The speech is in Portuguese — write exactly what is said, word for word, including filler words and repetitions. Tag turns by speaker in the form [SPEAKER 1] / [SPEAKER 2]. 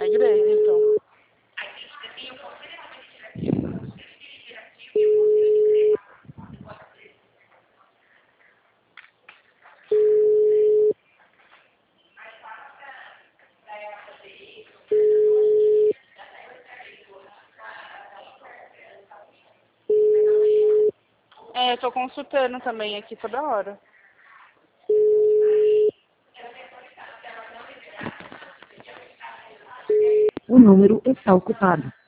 [SPEAKER 1] A igreja, então. É, eu tô consultando também aqui toda hora.
[SPEAKER 2] O número está ocupado.